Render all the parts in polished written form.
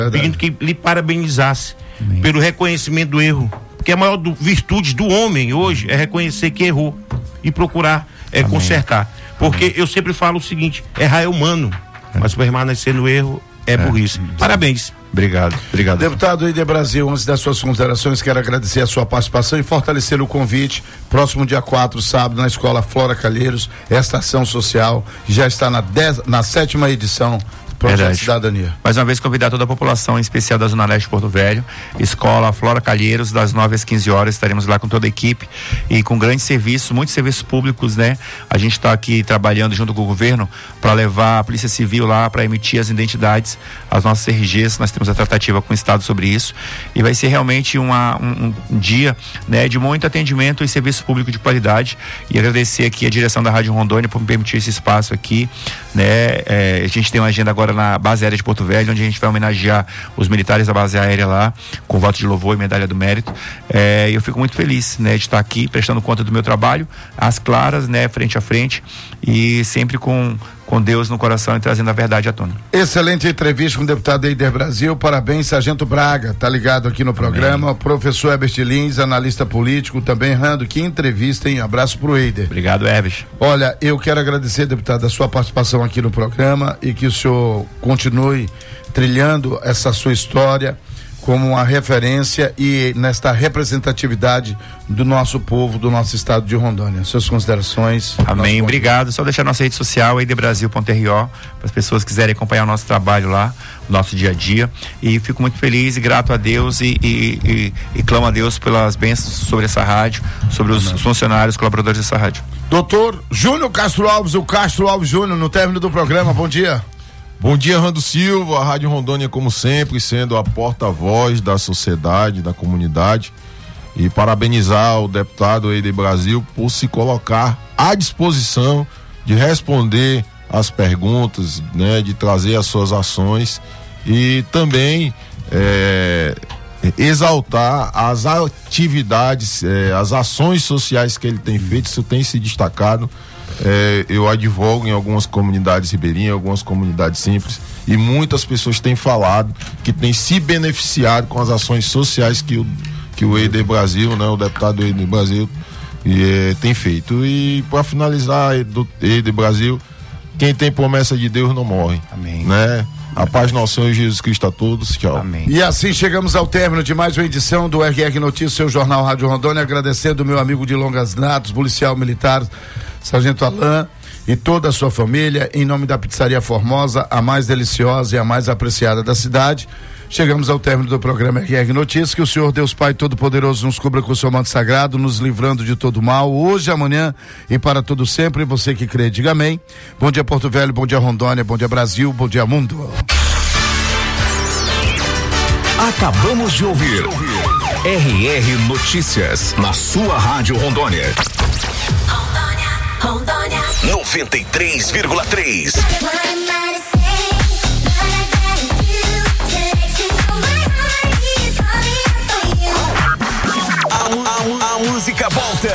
pedindo que lhe parabenizasse pelo reconhecimento do erro, porque a maior virtude do homem hoje é reconhecer que errou e procurar consertar, porque eu sempre falo o seguinte: errar é humano, mas permanecer no erro é burrice. Parabéns. Obrigado. Deputado Eider Brasil, antes das suas considerações, quero agradecer a sua participação e fortalecer o convite. Próximo dia 4, sábado, na Escola Flora Calheiros, esta ação social que já está na 7ª edição. Projeto Cidadania. Mais uma vez convidar toda a população, em especial da Zona Leste de Porto Velho, Escola Flora Calheiros, das 9 às 15 horas, estaremos lá com toda a equipe e com grandes serviços, muitos serviços públicos, né? A gente está aqui trabalhando junto com o governo para levar a Polícia Civil lá para emitir as identidades, as nossas RGs, nós temos a tratativa com o Estado sobre isso e vai ser realmente um dia, né, de muito atendimento e serviço público de qualidade, e agradecer aqui a direção da Rádio Rondônia por me permitir esse espaço aqui, né? A gente tem uma agenda agora na base aérea de Porto Velho, onde a gente vai homenagear os militares da base aérea lá, com voto de louvor e medalha do mérito. Eu fico muito feliz, né, de estar aqui prestando conta do meu trabalho, às claras, né, frente a frente, e sempre com Deus no coração e trazendo a verdade à tona. Excelente entrevista com o deputado Eider Brasil, parabéns. Sargento Braga, tá ligado aqui no programa. Amém. Professor Herbert Lins, analista político, também. Rando, que entrevista, hein? Abraço pro Eider. Obrigado, Herbert. Olha, eu quero agradecer, deputado, a sua participação aqui no programa e que o senhor continue trilhando essa sua história como uma referência e nesta representatividade do nosso povo, do nosso estado de Rondônia. Suas considerações. Amém, obrigado. Só deixar nossa rede social, eiderbrasil.ro, para as pessoas que quiserem acompanhar o nosso trabalho lá, o nosso dia a dia, e fico muito feliz e grato a Deus e clamo a Deus pelas bênçãos sobre essa rádio, sobre os funcionários, colaboradores dessa rádio. Doutor Júnior Castro Alves, o Castro Alves Júnior, no término do programa, bom dia. Bom dia, Rando Silva, a Rádio Rondônia, como sempre, sendo a porta-voz da sociedade, da comunidade, e parabenizar o deputado Eider Brasil por se colocar à disposição de responder às perguntas, né, de trazer as suas ações e também exaltar as atividades, as ações sociais que ele tem feito. Isso tem se destacado. Eu advogo em algumas comunidades ribeirinhas, algumas comunidades simples, e muitas pessoas têm falado que têm se beneficiado com as ações sociais que o Eider Brasil, né, o deputado Eider Brasil tem feito. E para finalizar, do Eider Brasil, quem tem promessa de Deus não morre. Amém. Né? A paz do nosso Senhor Jesus Cristo a todos. Tchau. Amém. E assim chegamos ao término de mais uma edição do RR Notícias, seu jornal Rádio Rondônia, agradecendo o meu amigo de longas datas, policial militar, Sargento Alain, e toda a sua família, em nome da Pizzaria Formosa, a mais deliciosa e a mais apreciada da cidade. Chegamos ao término do programa RR Notícias. Que o Senhor Deus Pai Todo-Poderoso nos cubra com o seu manto sagrado, nos livrando de todo mal, hoje, amanhã e para todo sempre. Você que crê, diga amém. Bom dia, Porto Velho, bom dia, Rondônia, bom dia, Brasil, bom dia, mundo. Acabamos de ouvir RR Notícias, na sua Rádio Rondônia. Rondônia 93,3. A música volta.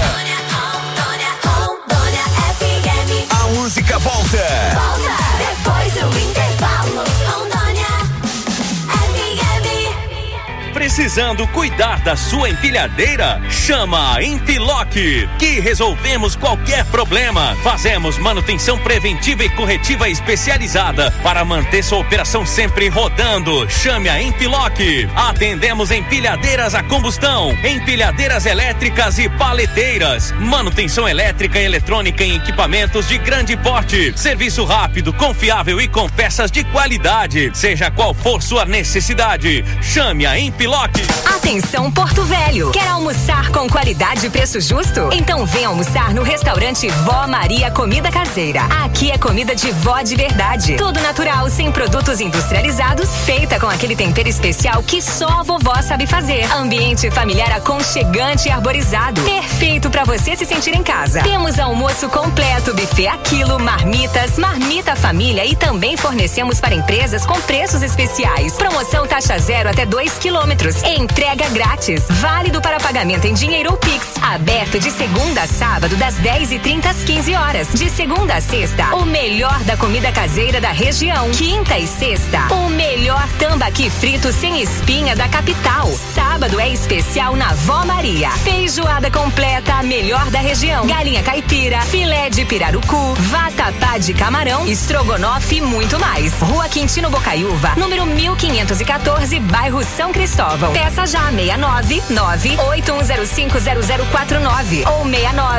A música volta. Depois do intervalo. Precisando cuidar da sua empilhadeira? Chama a Empiloc, que resolvemos qualquer problema. Fazemos manutenção preventiva e corretiva especializada para manter sua operação sempre rodando. Chame a Empiloc. Atendemos empilhadeiras a combustão, empilhadeiras elétricas e paleteiras, manutenção elétrica e eletrônica em equipamentos de grande porte. Serviço rápido, confiável e com peças de qualidade. Seja qual for sua necessidade, chame a Empiloc. Atenção, Porto Velho. Quer almoçar com qualidade e preço justo? Então vem almoçar no restaurante Vó Maria Comida Caseira. Aqui é comida de vó de verdade. Tudo natural, sem produtos industrializados, feita com aquele tempero especial que só a vovó sabe fazer. Ambiente familiar aconchegante e arborizado. Perfeito para você se sentir em casa. Temos almoço completo, buffet a quilo, marmitas, marmita família e também fornecemos para empresas com preços especiais. Promoção taxa zero até 2 quilômetros. produtos. Entrega grátis. Válido para pagamento em dinheiro ou Pix. Aberto de segunda a sábado, das 10h30 às 15 horas. De segunda a sexta, o melhor da comida caseira da região. Quinta e sexta, o melhor tambaqui frito sem espinha da capital. Sábado é especial na Vó Maria. Feijoada completa, a melhor da região. Galinha caipira, filé de pirarucu, vatapá de camarão, estrogonofe e muito mais. Rua Quintino Bocaiúva, número 1514, bairro São Cristóvão. Peça já 699-8105-0049 ou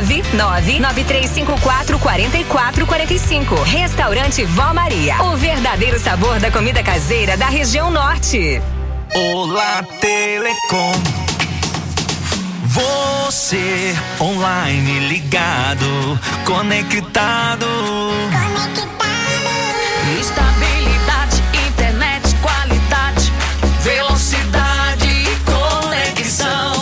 699-9354-4445. Restaurante Vó Maria, o verdadeiro sabor da comida caseira da região norte. Olá Telecom. Você online ligado, conectado. Estabilidade, internet, qualidade, velocidade e conexão.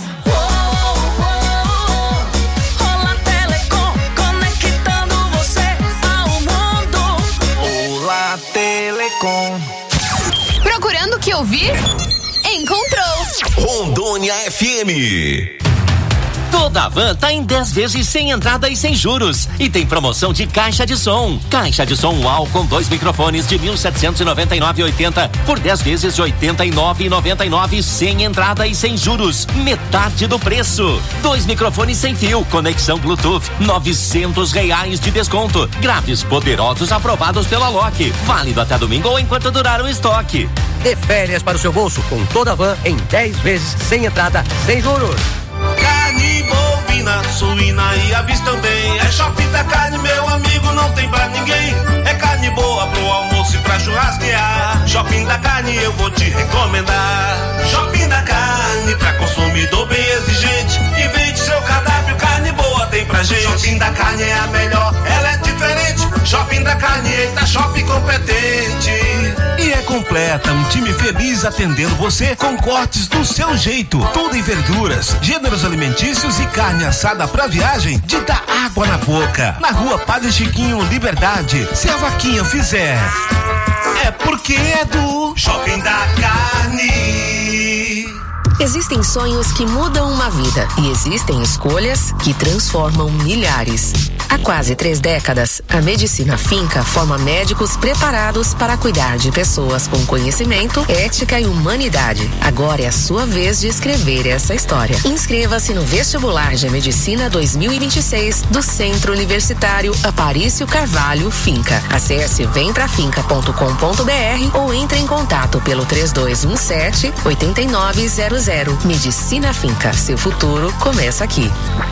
Olá Telecom, conectando você ao mundo. Olá Telecom. Procurando o que ouvir? Encontrou! Rondônia FM. Toda van tá em 10 vezes sem entrada e sem juros. E tem promoção de caixa de som. Caixa de som UAU com 2 microfones de 1.799,80 por 10 vezes de 89,99 sem entrada e sem juros. Metade do preço. 2 microfones sem fio, conexão Bluetooth, R$900 de desconto. Graves poderosos aprovados pela Loki. Válido até domingo ou enquanto durar o estoque. Dê férias para o seu bolso com toda a van em 10 vezes sem entrada, sem juros. Carne bovina, suína e aves também. É Shopping da Carne, meu amigo, não tem pra ninguém. É carne boa pro almoço e pra churrasquear. Shopping da Carne eu vou te recomendar. Shopping da Carne, pra consumidor bem exigente. Invente seu cardápio, carne boa tem pra gente. Shopping da Carne é a melhor, ela é diferente. Shopping da Carne, eita, shopping competente. E é completa, um time feliz atendendo você com cortes do seu jeito. Tudo em verduras, gêneros alimentícios e carne assada pra viagem de dar água na boca. Na rua Padre Chiquinho, Liberdade. Se a vaquinha fizer, é porque é do Shopping da Carne. Existem sonhos que mudam uma vida e existem escolhas que transformam milhares. Há quase 3 décadas, a Medicina Finca forma médicos preparados para cuidar de pessoas com conhecimento, ética e humanidade. Agora é a sua vez de escrever essa história. Inscreva-se no Vestibular de Medicina 2026 do Centro Universitário Aparício Carvalho Finca. Acesse vemprafinca.com.br ou entre em contato pelo 3217-8900. Medicina Finca, seu futuro começa aqui.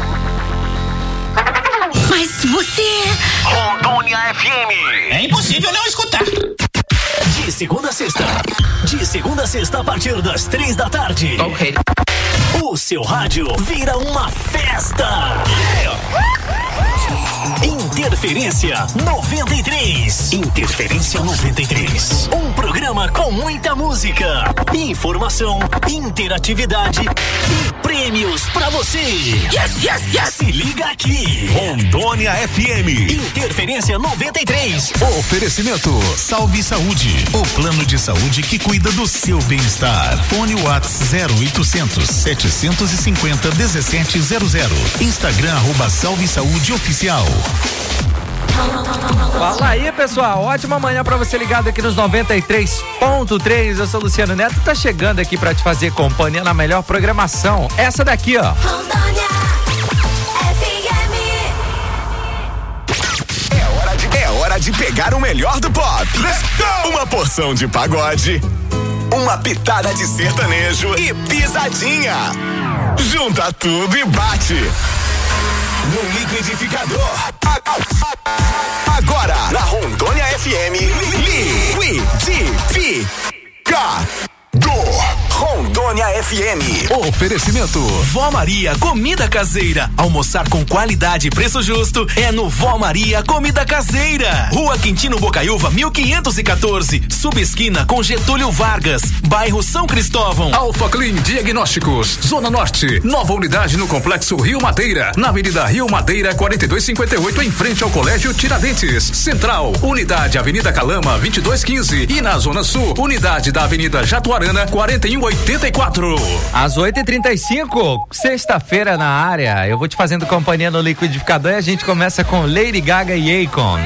Mas você... Rondônia FM. É impossível não escutar. De segunda a sexta. De segunda a sexta a partir das 3 da tarde. Ok. O seu rádio vira uma festa. Interferência 93. Interferência 93. Um programa com muita música, informação, interatividade e prêmios pra você. Yes, yes, yes. Se liga aqui. Rondônia FM. Interferência 93. Oferecimento Salve Saúde, o plano de saúde que cuida do seu bem-estar. Fone WhatsApp 0800 750 1700. Instagram @Salve Saúde Oficial. Fala aí, pessoal, ótima manhã pra você ligado aqui nos 93.3. Eu sou Luciano Neto, tá chegando aqui pra te fazer companhia na melhor programação. Essa daqui, ó. É hora de pegar o melhor do pop. Let's go! Uma porção de pagode, uma pitada de sertanejo e pisadinha. Junta tudo e bate no liquidificador. Agora, na Rondônia FM, liquidificador. Rondônia FM. Oferecimento Vó Maria Comida Caseira. Almoçar com qualidade e preço justo é no Vó Maria Comida Caseira. Rua Quintino Bocaiúva 1514, subesquina com Getúlio Vargas, bairro São Cristóvão. Alfa Clean Diagnósticos, Zona Norte, nova unidade no Complexo Rio Madeira, na Avenida Rio Madeira 4258, em frente ao Colégio Tiradentes. Central, unidade Avenida Calama 2215 e na Zona Sul, unidade da Avenida Jatuarana 4184. 94. Às 8h35, sexta-feira na área. Eu vou te fazendo companhia no liquidificador e a gente começa com Lady Gaga e Akon.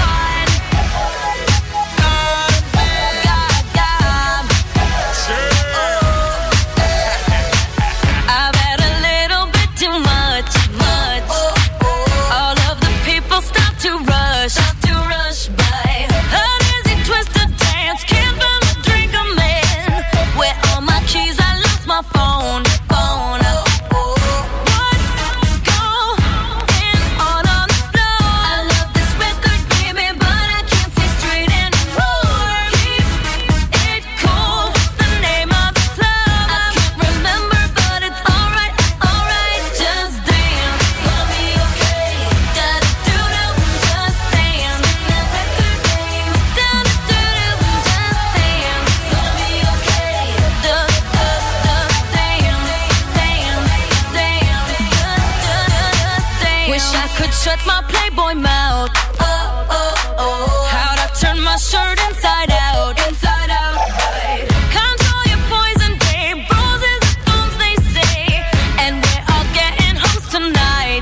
Shut my Playboy mouth. How'd I turn my shirt inside out? Inside out. Control your poison, babe. Roses and thorns, they say. And we're all getting homes tonight.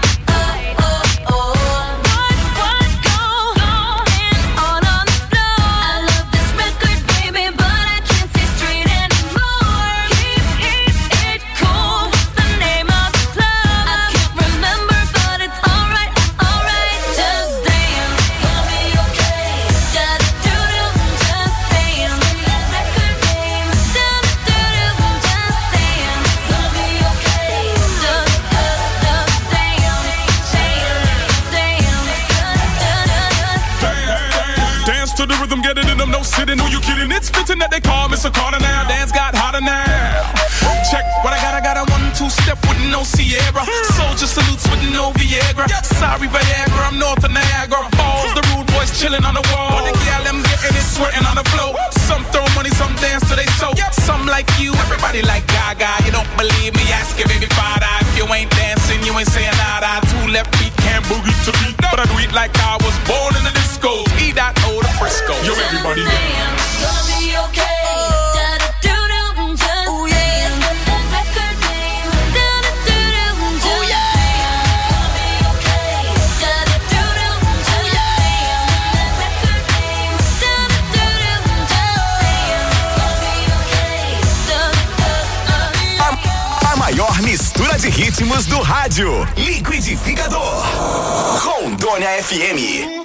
What going on the floor? I love this record, baby, but I can't see straight anymore. Keep it cool. What's the name of the club? I can't remember, but it's alright. Just dance, gonna be okay. Da-da-doo-doo, just dance. That record name. Da-da-doo-doo, just dance, gonna be okay. Dance to the rhythm, get it in them, no sitting, who you kidding? It's fitting that they call Mr. Carter now. Dance got hotter now. Check what I got a 1-2 step with no Sierra. Soldier salutes with no Viagra. Sorry Viagra, I'm north of Niagara Falls. The rude boys chilling on the wall. When the gal them getting it, sweating on the floor. Some throw money, some dance till they so. Some like you, everybody like Gaga. You don't believe me, ask your baby father. If you ain't dancing, you ain't saying nada. Two left feet can't boogie to beat, but I do it like I was born in the disco. E.O. the Frisco. Yo, everybody dance. Gonna be okay. Da-da-doo-doo, just dance. That record name. Da-da-doo-doo, just dance. Gonna be okay. Da-da-doo-doo, just dance. That record name. Da-da-doo-doo, just dance. A maior mistura de ritmos do rádio. Liquidificador. Rondônia FM.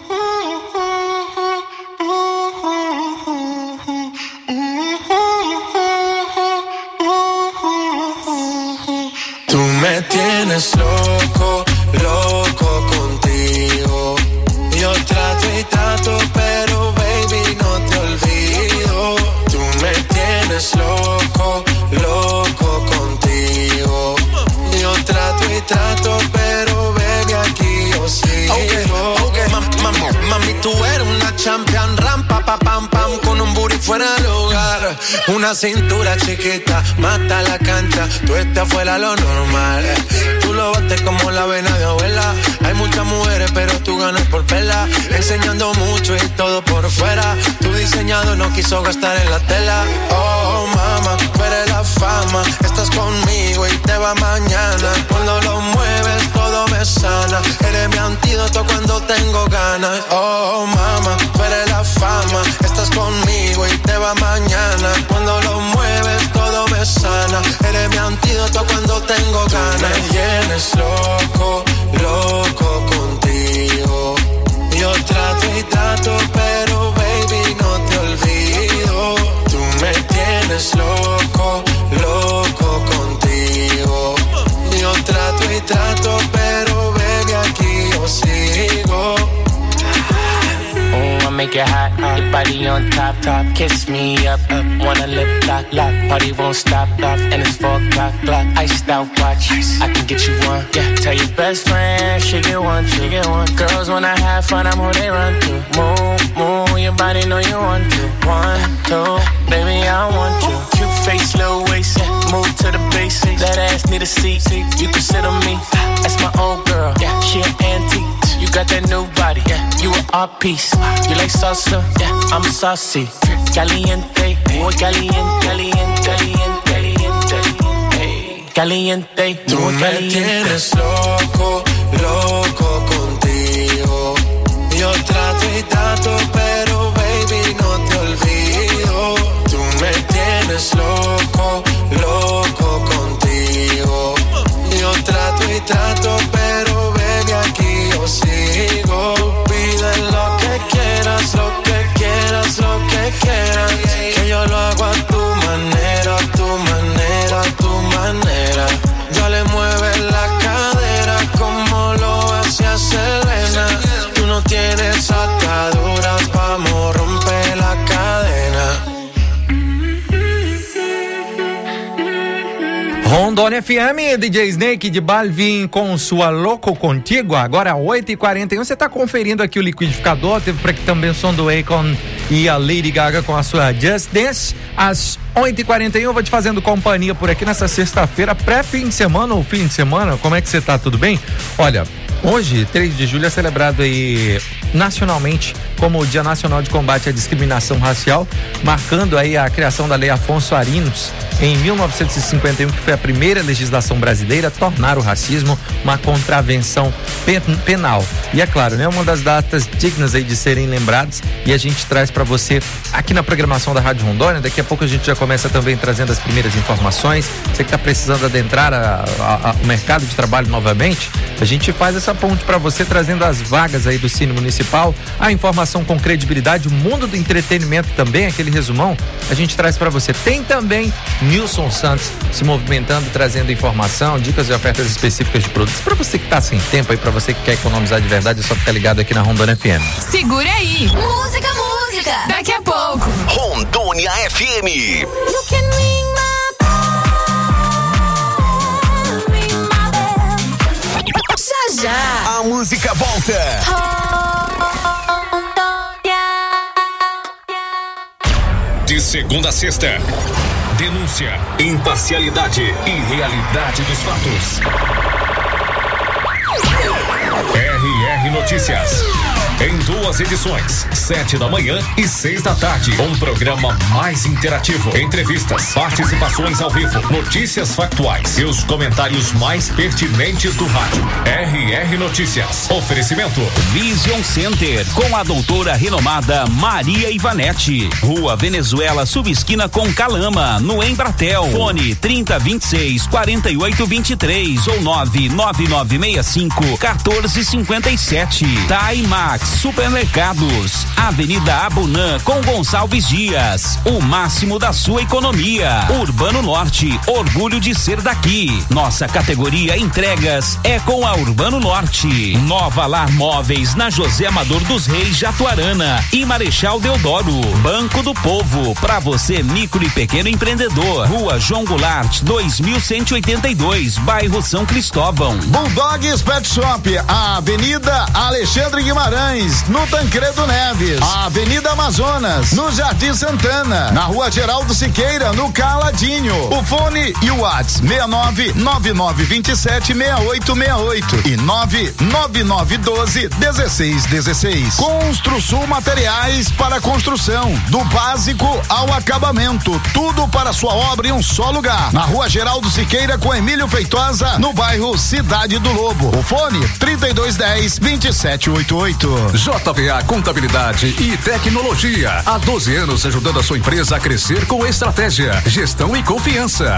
Tú me tienes loco, loco contigo. Yo trato y trato, pero baby no te olvido. Tú me tienes loco, loco contigo. Yo trato y trato, pero baby aquí yo sigo. Okay. Mami, tú eres una champion, rampa, pa, pam, pam, con un booty fuera del hogar. Una cintura chiquita, mata la cancha, tú estás fuera lo normal. Tú lo bates como la vena de abuela. Hay muchas mujeres, pero tú ganas por vela. Enseñando mucho y todo por fuera. Tu diseñado no quiso gastar en la tela. Oh, mama, tú eres la fama. Estás conmigo y te va mañana. Cuando lo mueves, todo me sana. Eres mi antídoto cuando tengo ganas. Oh, mama, tú eres la fama. Estás conmigo y te va mañana. Cuando lo mueves, todo me sana. Eres mi antídoto cuando tengo ganas. Tú me tienes loco, loco contigo. Yo trato y trato, pero baby no te olvido. Tú me tienes loco, loco contigo. Yo trato y trato, pero baby aquí yo sigo. Oh, I make it hot, your body on top, top. Kiss me up, wanna lip lock, lock. Party won't stop, and it's 4 o'clock, clock. Iced out watch, I can get you one. Yeah, tell your best friend, she get one, she get one. Girls wanna have fun, I'm who they run to. Move, move, your body know you want to. 1, 2, baby I want you. Cute face, little waist, move to the basics. That ass need a seat, you can sit on me. That's my old girl, yeah, she an antique. You got that new body, yeah, you an art piece. You like salsa, yeah, I'm saucy. Caliente, muy caliente, caliente, caliente, caliente. caliente y Tú muy me caliente. tienes loco, loco contigo. Yo trato y trato, pero baby no te olvido. Tú me tienes loco, loco contigo. Yo trato y trato, pero baby aquí yo sigo. Tú pide lo que quieras, lo que quieras, lo que quieras. Que yo lo hago a tu manera, a tu manera, a tu manera. Dale, mueve la cadera como lo hacía Selena. Tú no tienes ataduras, vamos, rompe la cadena. Rondônia FM, DJ Snake de Balvin com sua Louco Contigo, agora 8h41. Você tá conferindo aqui o liquidificador, teve por aqui também o som do Akon e a Lady Gaga com a sua Just Dance. Às 8h41 eu vou te fazendo companhia por aqui nessa sexta-feira, pré-fim de semana ou fim de semana. Como é que você tá? Tudo bem? Olha, hoje, 3 de julho, é celebrado aí nacionalmente como o Dia Nacional de Combate à Discriminação Racial, marcando aí a criação da Lei Afonso Arinos em 1951, que foi a primeira legislação brasileira a tornar o racismo uma contravenção penal. E é claro, né, uma das datas dignas aí de serem lembradas, e a gente traz para você aqui na programação da Rádio Rondônia. Daqui a pouco a gente já começa também trazendo as primeiras informações. Você que está precisando adentrar o mercado de trabalho novamente, a gente faz essa ponte para você, trazendo as vagas aí do Cine Municipal, a informação com credibilidade, o mundo do entretenimento também, aquele resumão, a gente traz para você. Tem também Nilson Santos se movimentando, trazendo informação, dicas e ofertas específicas de produtos para você que tá sem tempo aí, para você que quer economizar de verdade, é só ficar ligado aqui na Rondônia FM. Segura aí. Música, música. Daqui a pouco. Rondônia FM. You can ring já já. A música volta. De segunda a sexta. Denúncia, imparcialidade e realidade dos fatos. RR Notícias. Em 2 edições, 7 da manhã e 6 da tarde. Um programa mais interativo. Entrevistas, participações ao vivo, notícias factuais e os comentários mais pertinentes do rádio. RR Notícias. Oferecimento Vision Center, com a doutora renomada Maria Ivanete. Rua Venezuela, subesquina com Calama, no Embratel. Fone 3026-4823 ou 99965-1457. Timax Supermercados, Avenida Abunã com Gonçalves Dias. O máximo da sua economia. Urbano Norte, orgulho de ser daqui. Nossa categoria entregas é com a Urbano Norte. Nova Lar Móveis na José Amador dos Reis, Jatuarana e Marechal Deodoro. Banco do Povo, para você micro e pequeno empreendedor. Rua João Goulart, 2182, bairro São Cristóvão. Bulldogs Pet Shop, a Avenida Alexandre Guimarães, no Tancredo Neves, a Avenida Amazonas, no Jardim Santana, na Rua Geraldo Siqueira, no Caladinho. O fone e o WhatsApp 6999276868 e 999121616. Construsul Materiais para construção, do básico ao acabamento, tudo para sua obra em um só lugar. Na Rua Geraldo Siqueira com Emílio Feitosa, no bairro Cidade do Lobo. O fone 3210-2788. JVA Contabilidade e Tecnologia. Há 12 anos ajudando a sua empresa a crescer com estratégia, gestão e confiança.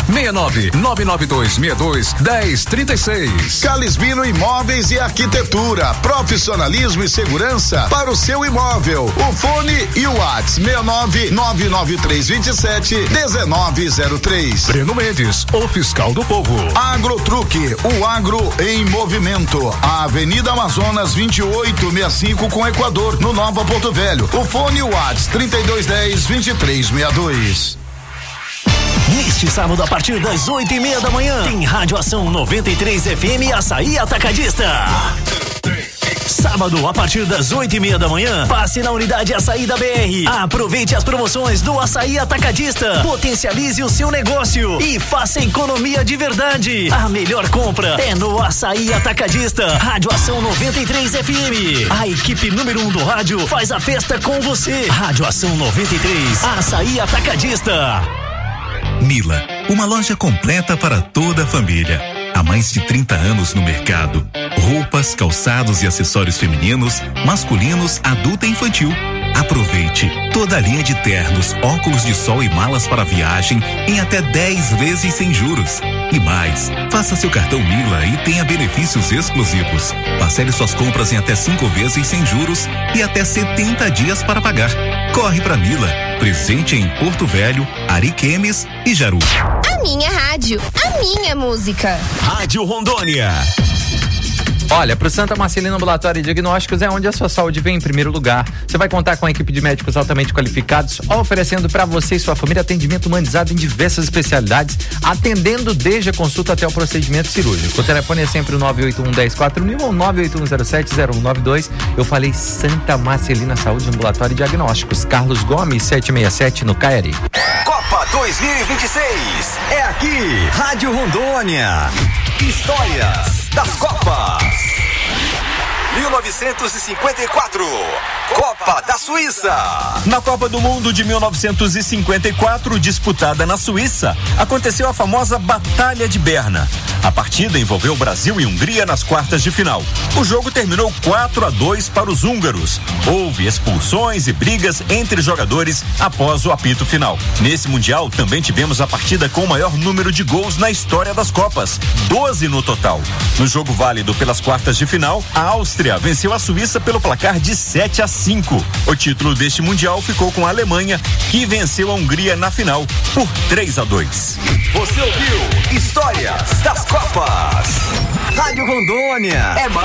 69-99262-1036. Calisbino Imóveis e Arquitetura, profissionalismo e segurança para o seu imóvel. O fone e o WhatsApp 69-99327-1903. Breno Mendes, o fiscal do povo. Agrotruque, o agro em movimento. A Avenida Amazonas 2865 com Equador, no Nova Porto Velho. O fone e o WhatsApp 3210-2362. Neste sábado, a partir das 8:30 da manhã, tem Rádio Ação 93 FM Açaí Atacadista. Sábado, a partir das 8:30 da manhã, passe na unidade Açaí da BR. Aproveite as promoções do Açaí Atacadista. Potencialize o seu negócio e faça economia de verdade. A melhor compra é no Açaí Atacadista. Rádio Ação 93 FM. A equipe número 1 do rádio faz a festa com você. Rádio Ação 93, Açaí Atacadista. Mila, uma loja completa para toda a família. Há mais de 30 anos no mercado. Roupas, calçados e acessórios femininos, masculinos, adulto e infantil. Aproveite toda a linha de ternos, óculos de sol e malas para viagem em até 10 vezes sem juros. E mais, faça seu cartão Mila e tenha benefícios exclusivos. Parcele suas compras em até 5 vezes sem juros e até 70 dias para pagar. Corre pra Mila, presente em Porto Velho, Ariquemes e Jaru. A minha rádio, a minha música. Rádio Rondônia. Olha, pro Santa Marcelina Ambulatório e Diagnósticos é onde a sua saúde vem em primeiro lugar. Você vai contar com a equipe de médicos altamente qualificados, oferecendo para você e sua família atendimento humanizado em diversas especialidades, atendendo desde a consulta até o procedimento cirúrgico. O telefone é sempre o 981-10-4000 ou 98107-0192. Eu falei Santa Marcelina Saúde Ambulatório e Diagnósticos. Carlos Gomes, 767 no Caeri. Copa 2026 é aqui, Rádio Rondônia. Histórias das Copas. 1954, Copa da Suíça. Na Copa do Mundo de 1954, disputada na Suíça, aconteceu a famosa Batalha de Berna. A partida envolveu Brasil e Hungria nas quartas de final. O jogo terminou 4-2 para os húngaros. Houve expulsões e brigas entre jogadores após o apito final. Nesse Mundial, também tivemos a partida com o maior número de gols na história das Copas, 12 no total. No jogo válido pelas quartas de final, a Áustria venceu a Suíça pelo placar de 7-5. O título deste Mundial ficou com a Alemanha, que venceu a Hungria na final por 3-2. Você ouviu Histórias das Copas. Rádio Rondônia. É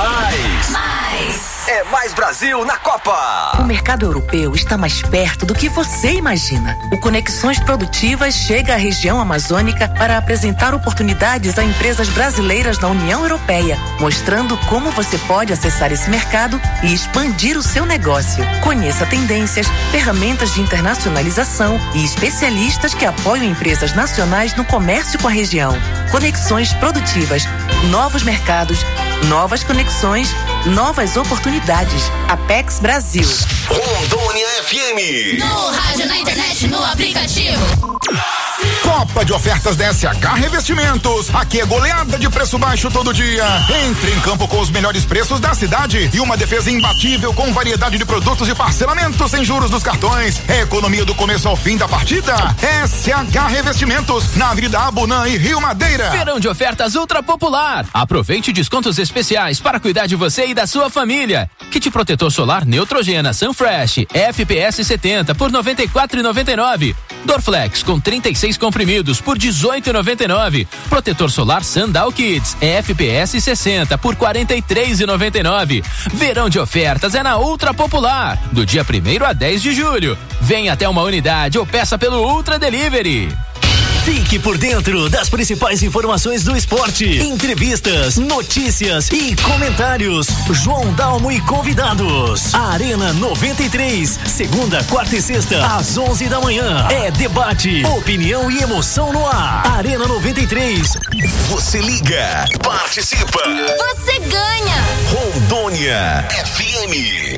mais Brasil na Copa. O mercado europeu está mais perto do que você imagina. O Conexões Produtivas chega à região amazônica para apresentar oportunidades a empresas brasileiras na União Europeia, mostrando como você pode acessar esse mercado e expandir o seu negócio. Conheça tendências, ferramentas de internacionalização e especialistas que apoiam empresas nacionais no comércio com a região. Conexões Produtivas, novos mercados, novas conexões, novas oportunidades. Apex Brasil. Rondônia FM. No rádio, na internet, no aplicativo. Copa de ofertas da SH Revestimentos. Aqui é goleada de preço baixo todo dia. Entre em campo com os melhores preços da cidade e uma defesa imbatível com variedade de produtos e parcelamento sem juros dos cartões. É economia do começo ao fim da partida. SH Revestimentos, na Avenida Abunã e Rio Madeira. Verão de ofertas ultra popular. Aproveite descontos especiais para cuidar de você e da sua família. Kit protetor solar Neutrogena Sunfresh FPS 70 por R$ 94,99. Dorflex com 36 comprimidos por R$ 18,99. Protetor solar Sandal Kids FPS 60 por R$ 43,99. Verão de ofertas é na Ultra Popular, do dia 1º a 10 de julho. Venha até uma unidade ou peça pelo Ultra Delivery. Fique por dentro das principais informações do esporte, entrevistas, notícias e comentários. João Dalmo e convidados. Arena 93, segunda, quarta e sexta, às 11 da manhã. É debate, opinião e emoção no ar. Arena 93. Você liga, participa. Você ganha. Rondônia FM.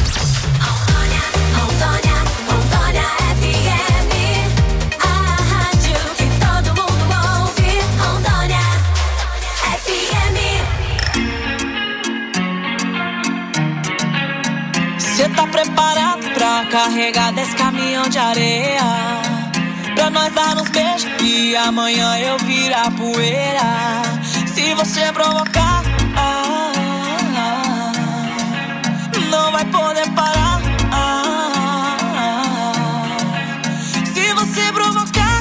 Rondônia FM. Cê tá preparado pra carregar desse caminhão de areia? Pra nós dar uns beijos e amanhã eu virar poeira. Se você provocar, não vai poder parar. Se você provocar,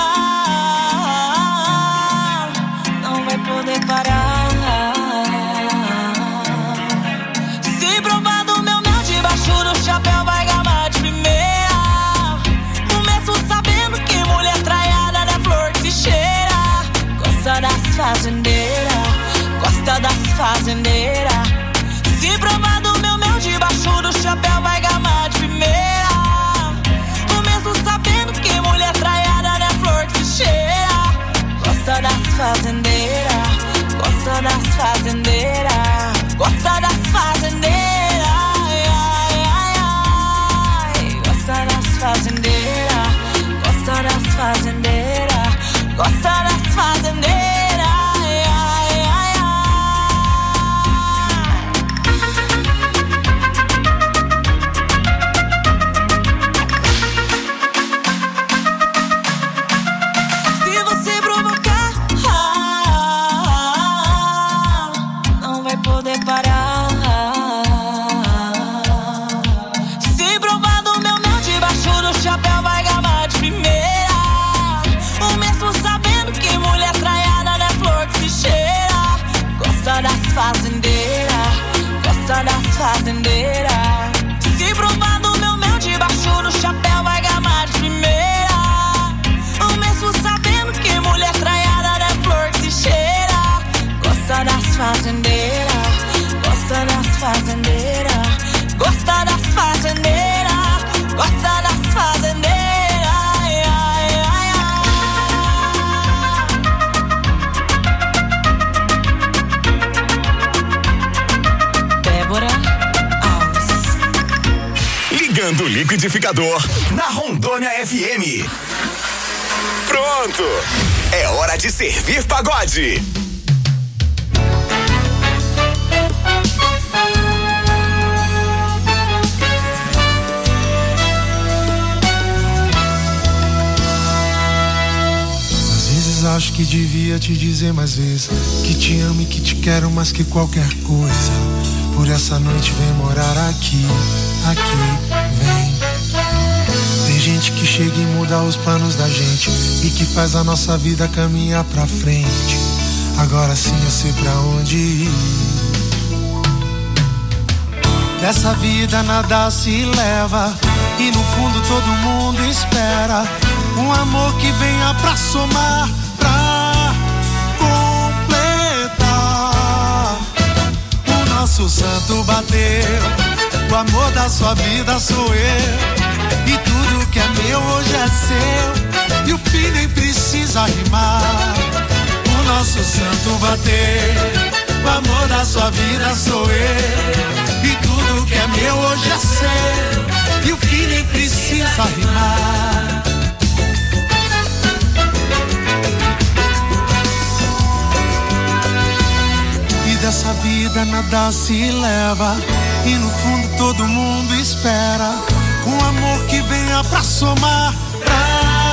não vai poder parar. Se provar do meu mel debaixo do chapéu vai gamar de primeira. Começo sabendo que mulher traiada não é flor que se cheira. Gosta das fazendeiras, gosta das fazendeiras. Se provar do meu mel debaixo do chapéu vai gamar de primeira. Começo sabendo que mulher traiada não é flor que se cheira. Gosta das fazendeiras, gosta das fazendeiras, gosta das fazendeiras. Gosta das fazendeiras, gosta das fazendeiras. do liquidificador na Rondônia FM. Pronto! É hora de servir pagode. Acho que devia te dizer mais vezes que te amo e que te quero mais que qualquer coisa. Por essa noite vem morar aqui, vem. Tem gente que chega e muda os planos da gente e que faz a nossa vida caminhar pra frente. Agora sim eu sei pra onde ir. Dessa vida nada se leva e no fundo todo mundo espera um amor que venha pra somar, pra completar. O nosso santo bateu, o amor da sua vida sou eu, e tudo que é meu hoje é seu, e o fim nem precisa rimar. O nosso santo bateu, o amor da sua vida sou eu, e tudo que é meu hoje é seu, e o fim nem precisa rimar. Dessa vida nada se leva e no fundo todo mundo espera um amor que venha pra somar, pra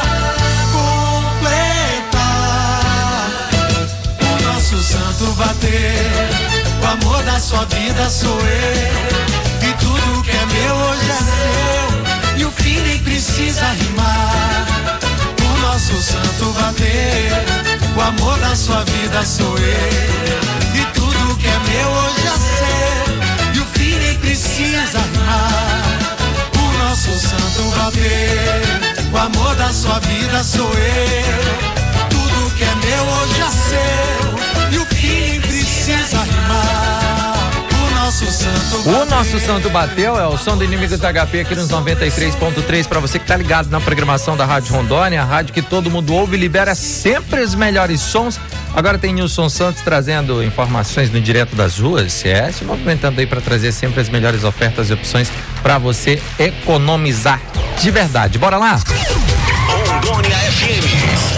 completar. O nosso santo bateu, o amor da sua vida sou eu, e tudo que é meu hoje é seu, e o fim nem precisa rimar. O nosso santo bateu, o amor da sua vida sou eu, e tudo que é meu hoje é seu, e o fim nem precisa rimar. O nosso santo bateu, o amor da sua vida sou eu, tudo que é meu hoje é seu, e o fim nem precisa rimar. O nosso santo bateu, é o som do Inimigo do HP aqui nos 93.3, para você que tá ligado na programação da Rádio Rondônia, a rádio que todo mundo ouve e libera sempre os melhores sons. Agora tem Nilson Santos trazendo informações no Direto das Ruas, se movimentando aí para trazer sempre as melhores ofertas e opções para você economizar de verdade. Bora lá? Rondônia FM.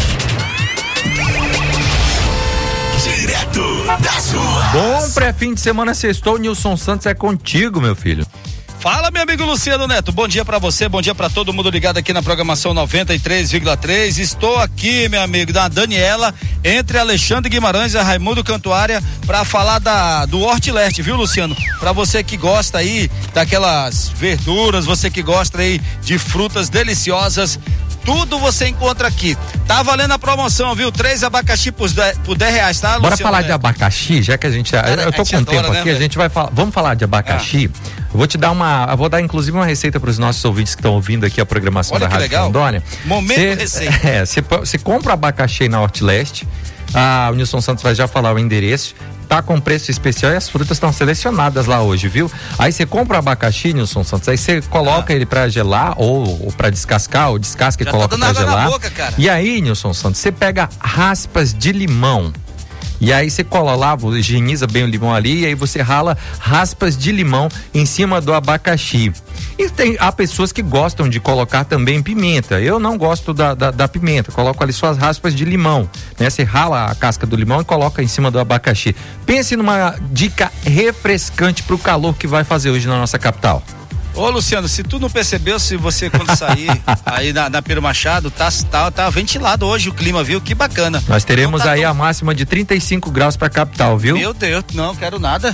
Direto das Ruas. Bom pré-fim de semana, sextou. Nilson Santos é contigo, meu filho. Fala, meu amigo Luciano Neto, bom dia pra você, bom dia pra todo mundo ligado aqui na programação 93,3. Estou aqui, meu amigo, da Daniela, entre Alexandre Guimarães e Raimundo Cantuária, pra falar do Hortileste, viu, Luciano? Pra você que gosta aí daquelas verduras, você que gosta aí de frutas deliciosas, tudo você encontra aqui. Tá valendo a promoção, viu? 3 abacaxi por R$10, tá, Luciano? Bora falar Neto? De abacaxi, já que a gente... eu tô com tempo aqui, a gente vai falar... Vamos falar de abacaxi. Eu vou te dar eu vou dar inclusive uma receita para os nossos ouvintes que estão ouvindo aqui a programação da Rádio Rondônia. Momento receita. Você compra abacaxi na Hortileste, o Nilson Santos vai já falar o endereço, tá com preço especial e as frutas estão selecionadas lá hoje, viu? Aí você compra o abacaxi, Nilson Santos, aí você coloca ele para gelar ou para descascar, ou descasca e coloca para gelar. Na boca, cara. E aí, Nilson Santos, você pega raspas de limão. E aí você cola lá, higieniza bem o limão ali, e aí você rala raspas de limão em cima do abacaxi. E há pessoas que gostam de colocar também pimenta. Eu não gosto da pimenta, coloco ali só as raspas de limão, né? Você rala a casca do limão e coloca em cima do abacaxi. Pense numa dica refrescante pro calor que vai fazer hoje na nossa capital. Ô, Luciano, se tu não percebeu, se você quando sair aí na Pedro Machado, tá ventilado hoje o clima, viu? Que bacana. Nós teremos então, aí a máxima de 35 graus pra capital, viu? Meu Deus, não quero nada,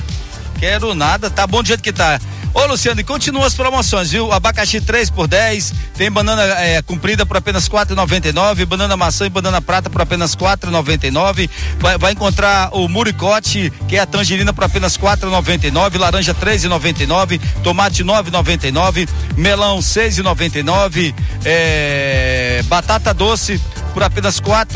tá bom do jeito que tá. Ô, Luciano, e continua as promoções, viu? Abacaxi 3 por 10, tem banana comprida por apenas R$4,99, banana maçã e banana prata por apenas R$4,99, vai encontrar o muricote, que é a tangerina por apenas R$4,99, laranja R$3,99, tomate R$9,99, melão R$6,99, batata doce por apenas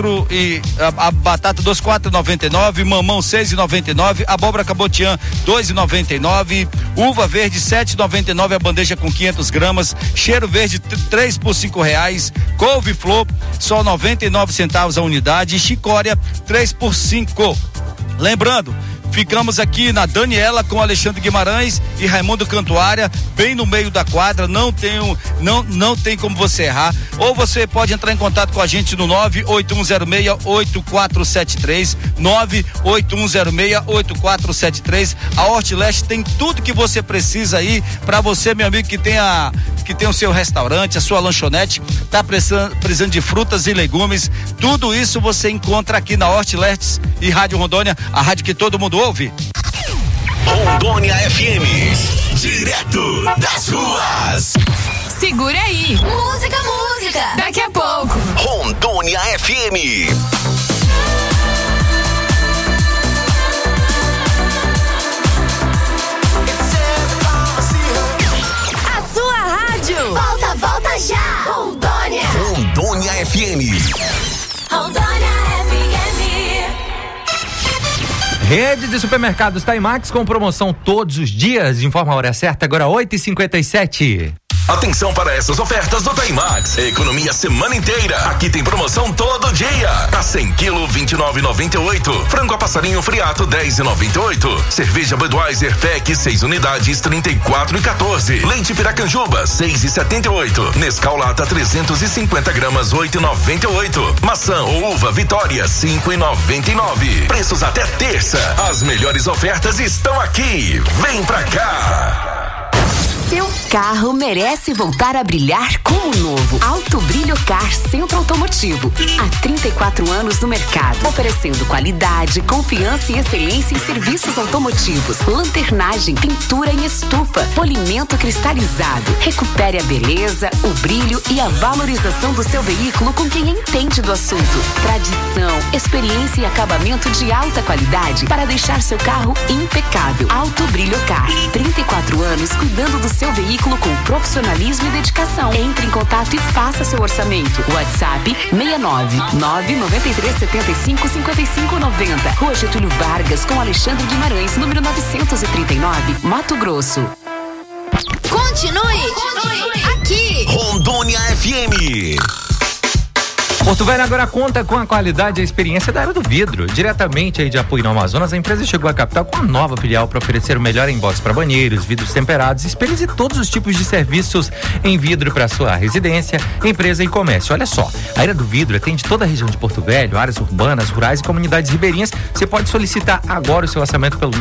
a batata doce R$4,99, mamão R$6,99, abóbora cabotiã R$2,99, uva verde R$7,99 a bandeja com 500 gramas, cheiro verde 3 por R$5, couve-flor só 99 centavos a unidade, chicória 3 por 5. Lembrando Ficamos aqui na Daniela com Alexandre Guimarães e Raimundo Cantuária, bem no meio da quadra, não tem como você errar. Ou você pode entrar em contato com a gente no 98106-8473, 98106-8473. A Hortileste tem tudo que você precisa aí para você, meu amigo, que tem o seu restaurante, a sua lanchonete, tá precisando de frutas e legumes. Tudo isso você encontra aqui na Hortileste e Rádio Rondônia, a rádio que todo mundo ouve. Rondônia FM, direto das ruas. Segura aí. Música. Daqui a pouco. Rondônia FM. A sua rádio. Volta já. Rondônia. Rondônia FM. Rondônia FM. Rede de supermercados Taimax com promoção todos os dias. Informa a hora certa, agora 8h57. Atenção para essas ofertas do Taimax. Economia semana inteira. Aqui tem promoção todo dia. A 100 kg, 29,98. Frango a passarinho friato, 10,98. Cerveja Budweiser Pack, 6 unidades, 34,14. Leite Piracanjuba, 6,78. Nescau Lata, 350 gramas, 8,98. Maçã ou uva Vitória, 5,99. Preços até terça. As melhores ofertas estão aqui. Vem pra cá. Seu carro merece voltar a brilhar como novo. Alto Brilho Car Centro Automotivo. Há 34 anos no mercado, oferecendo qualidade, confiança e excelência em serviços automotivos. Lanternagem, pintura em estufa, polimento cristalizado. Recupere a beleza, o brilho e a valorização do seu veículo com quem entende do assunto. Tradição, experiência e acabamento de alta qualidade para deixar seu carro impecável. Alto Brilho Car. 34 anos cuidando do seu veículo com profissionalismo e dedicação. Entre em contato e faça seu orçamento. WhatsApp 69993755590. Rua Getúlio Vargas com Alexandre Guimarães, número 939, Mato Grosso. Continue aqui. Rondônia FM. Porto Velho agora conta com a qualidade e a experiência da Era do Vidro. Diretamente aí de Apuí, no Amazonas, a empresa chegou à capital com uma nova filial para oferecer o melhor em box para banheiros, vidros temperados, espelhos e todos os tipos de serviços em vidro para sua residência, empresa e comércio. Olha só, a Era do Vidro atende toda a região de Porto Velho, áreas urbanas, rurais e comunidades ribeirinhas. Você pode solicitar agora o seu orçamento pelo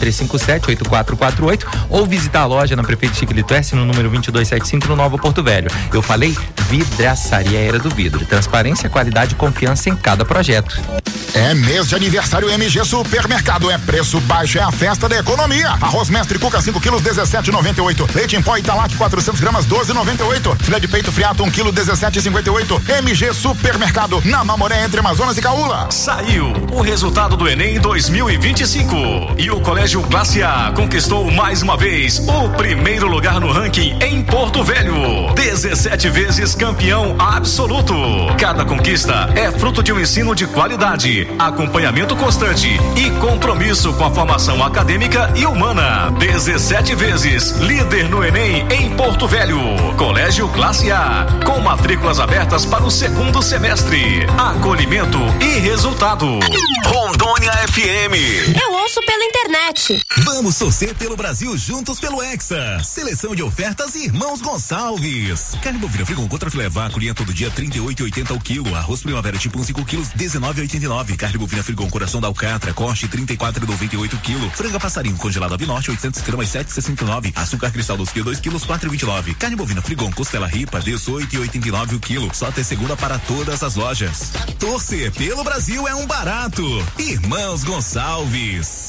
99357-8448 ou visitar a loja na Prefeito Chico Lituerce, no número 2275, no Novo Porto Velho. Eu falei Vidraçaria Era do Vidro. Transparência, qualidade e confiança em cada projeto. É mês de aniversário MG Supermercado. É preço baixo, é a festa da economia. Arroz Mestre Cuca 5 quilos, 17,98. Leite em pó Italac 400 gramas, 12,98. Filé de peito friato 1 quilo, 17,58. MG Supermercado, na Mamoré, entre Amazonas e Caúla. Saiu o resultado do Enem 2025 e o Colégio Classe A conquistou mais uma vez o primeiro lugar no ranking em Porto Velho. 17 vezes campeão absoluto. Cada conquista é fruto de um ensino de qualidade, acompanhamento constante e compromisso com a formação acadêmica e humana. 17 vezes líder no Enem em Porto Velho. Colégio Classe A, com matrículas abertas para o segundo semestre. Acolhimento e resultado. Rondônia FM. Eu ouço pela internet. Vamos torcer pelo Brasil juntos pelo Hexa. Seleção de ofertas Irmãos Gonçalves. Carne bovina Frigon contra filé vaculinha todo dia 38,80 o quilo. Arroz Primavera tipo 5 quilos 19,89. Carne bovina Frigon coração da Alcatra corte 34,98 o quilo. Franga passarinho congelado Avinorte 800 gramas 7,69. Açúcar cristal 2 quilos 4,29. Carne bovina Frigon costela ripa 18,89 o quilo. Só até segunda para todas as lojas. Torcer pelo Brasil é um barato. Irmãos Gonçalves.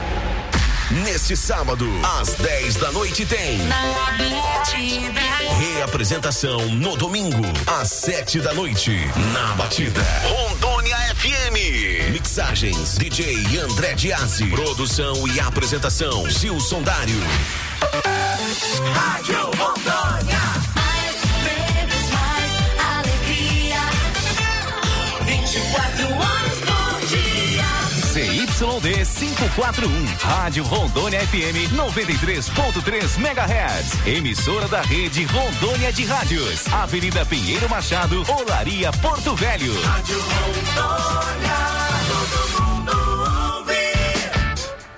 Neste sábado, às 10 da noite tem reapresentação no domingo, às 7 da noite, na Batida. Rondônia FM. Mixagens, DJ André Diazzi. Produção e apresentação, Gilson Dário. Rádio Rondônia. Mais vezes mais alegria. 24 horas por dia. ZYD 541, Rádio Rondônia FM 93.3 MHz. Emissora da rede Rondônia de Rádios. Avenida Pinheiro Machado, Olaria, Porto Velho. Rádio Rondônia, todo mundo ouve.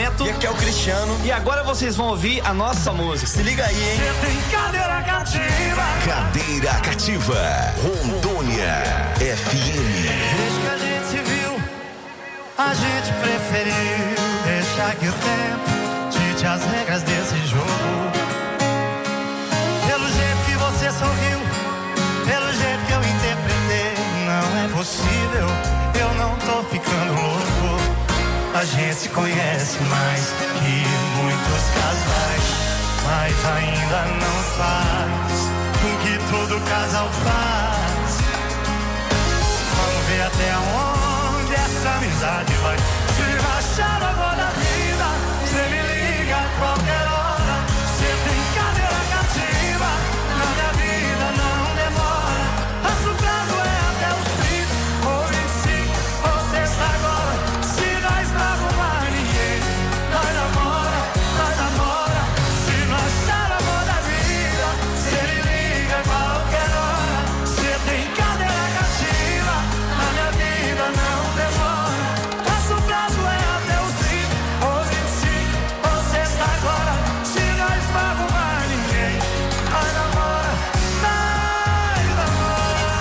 Neto. E aqui é o Cristiano. E agora vocês vão ouvir a nossa música. Se liga aí, hein? Você tem cadeira cativa. Cadeira Cativa, Rondônia FM. Desde que a gente se viu, a gente preferiu deixar que o tempo dite as regras desse jogo. Pelo jeito que você sorriu, pelo jeito que eu interpretei, não é possível, eu não tô ficando louco. A gente se conhece mais que muitos casais, mas ainda não faz o que todo casal faz. Vamos ver até onde essa amizade vai. Se rachar a mão da vida, você me liga a qualquer hora. Você tem cadeira cativa, na minha vida não demora. Nosso prazo é até os 30 ou 25, ou sexta agora. Se nós não arrumar ninguém, nós namora, nós namora. Se não achar a mão da vida, você me liga a qualquer hora. Você tem cadeira cativa, na minha vida não demora. Nosso prazo é até os 30 ou 25, ou sexta agora. Se nós não arrumar ninguém, nós namora, nós namora.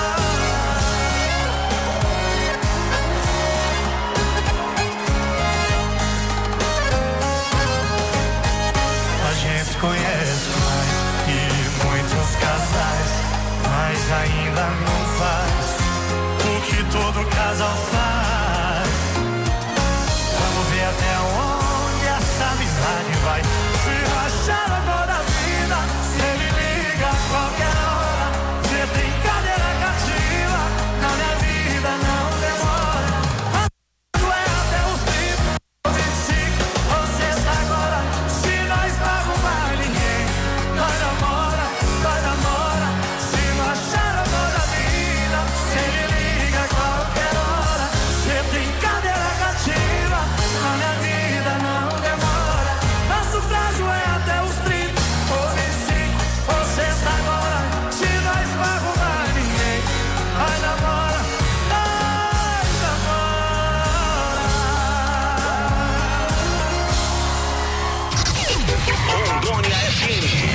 A gente conhece mais que muitos casais, mas ainda não faz o que todo casal faz. Vamos ver até onde essa amizade vai. Se rachar a mão da vida, você me liga a qualquer hora. Você tem cadeira cativa, na minha vida não demora. Mas é até os 30, ou 25, ou sexta agora. Se nós não arrumar ninguém, nós namora, nós namora. Se não achar a mão da vida, você me liga a qualquer hora. Você tem cadeira cativa, na minha vida não demora. Nosso prazo é até os 30, ou 25, ou sexta agora. Se nós não arrumar ninguém, nós namora, nós namora. Rondônia FM.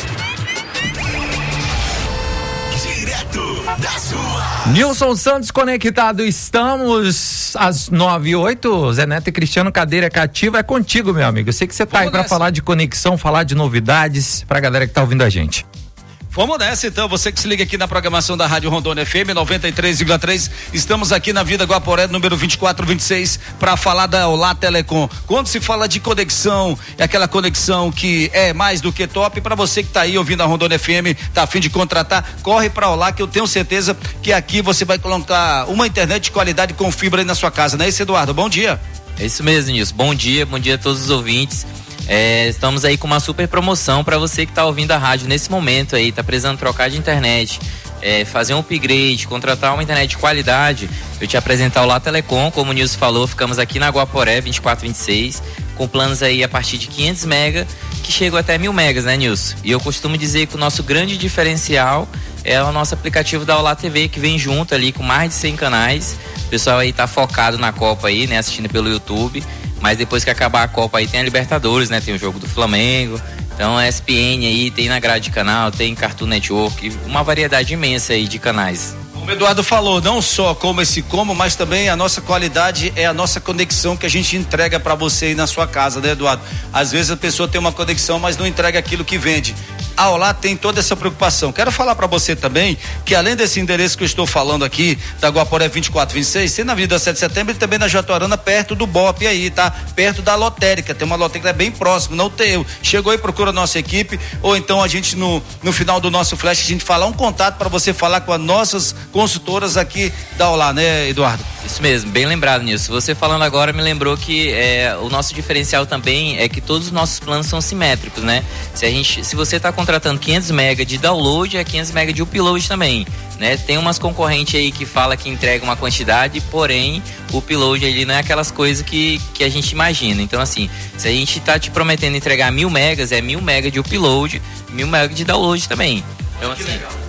Direto da sua. Nilson Santos conectado, estamos às 9h08. Zé Neto e Cristiano, cadeira cativa, é contigo, meu amigo. Eu sei que você tá aí pra falar de conexão, falar de novidades pra galera que tá ouvindo a gente. Vamos nessa então, você que se liga aqui na programação da Rádio Rondônia FM 93,3. Estamos aqui na Vida Guaporé, número 2426, para falar da Olá Telecom. Quando se fala de conexão, é aquela conexão que é mais do que top. Para você que tá aí ouvindo a Rondônia FM, tá a fim de contratar, corre para Olá, que eu tenho certeza que aqui você vai colocar uma internet de qualidade com fibra aí na sua casa, não é isso, Eduardo? Bom dia. É isso mesmo, Nilson. Bom dia a todos os ouvintes. Estamos aí com uma super promoção para você que está ouvindo a rádio nesse momento aí, tá precisando trocar de internet, fazer um upgrade, contratar uma internet de qualidade. Eu te apresentar o Lá Telecom, como o Nilson falou, ficamos aqui na Guaporé 2426, com planos aí a partir de 500 mega, que chegam até 1000 megas, né, Nilson? E eu costumo dizer que o nosso grande diferencial é o nosso aplicativo da Olá TV, que vem junto ali com mais de 100 canais. O pessoal aí tá focado na Copa aí, né, assistindo pelo YouTube. Mas depois que acabar a Copa aí tem a Libertadores, né? Tem o jogo do Flamengo. Então a ESPN aí tem na grade de canal, tem Cartoon Network, uma variedade imensa aí de canais. Como o Eduardo falou, não só mas também a nossa qualidade é a nossa conexão que a gente entrega para você aí na sua casa, né, Eduardo? Às vezes a pessoa tem uma conexão, mas não entrega aquilo que vende. A Olá tem toda essa preocupação. Quero falar para você também que além desse endereço que eu estou falando aqui, da Guaporé 2426, tem na Avenida 7 de Setembro e também na Jatuarana, perto do BOP aí, tá? Perto da lotérica, tem uma lotérica bem próximo, não tem. Chegou e procura a nossa equipe, ou então a gente no final do nosso flash, a gente falar um contato para você falar com as nossas consultoras aqui da Olá, né, Eduardo? Isso mesmo, bem lembrado nisso. Você falando agora me lembrou que o nosso diferencial também é que todos os nossos planos são simétricos, né? Se você está contratando 500 MB de download, é 500 MB de upload também, né? Tem umas concorrentes aí que fala que entrega uma quantidade, porém o upload ele não é aquelas coisas que a gente imagina. Então assim, se a gente está te prometendo entregar 1000 megas, é 1000 MB de upload, 1000 MB de download também. Então assim,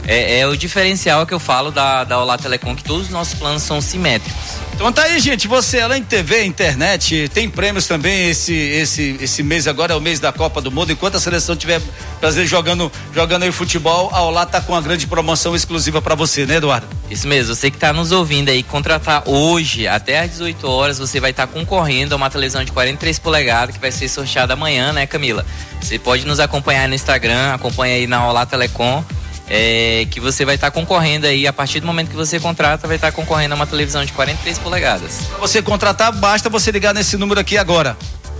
É o diferencial que eu falo da Olá Telecom, que todos os nossos planos são simétricos. Então tá aí, gente, você além de TV, internet, tem prêmios também esse mês agora, é o mês da Copa do Mundo, enquanto a seleção tiver prazer jogando aí futebol, a Olá tá com uma grande promoção exclusiva pra você, né, Eduardo? Isso mesmo, você que tá nos ouvindo aí, contratar hoje, até às 18 horas, você vai estar concorrendo a uma televisão de 43 polegadas, que vai ser sorteada amanhã, né, Camila? Você pode nos acompanhar no Instagram, acompanha aí na Olá Telecom, que você vai estar concorrendo aí, a partir do momento que você contrata, vai estar concorrendo a uma televisão de 43 polegadas. Pra você contratar, basta você ligar nesse número aqui agora.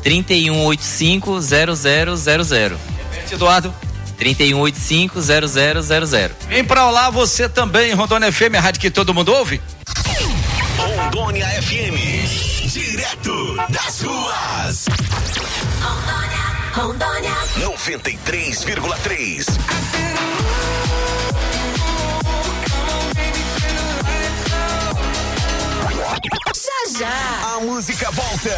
3185-0000. Repete, Eduardo. 3185-0000. Vem pra Olá você também, Rondônia FM, a rádio que todo mundo ouve. Rondônia FM, direto das ruas. Rondônia 93,3. Já. A música volta.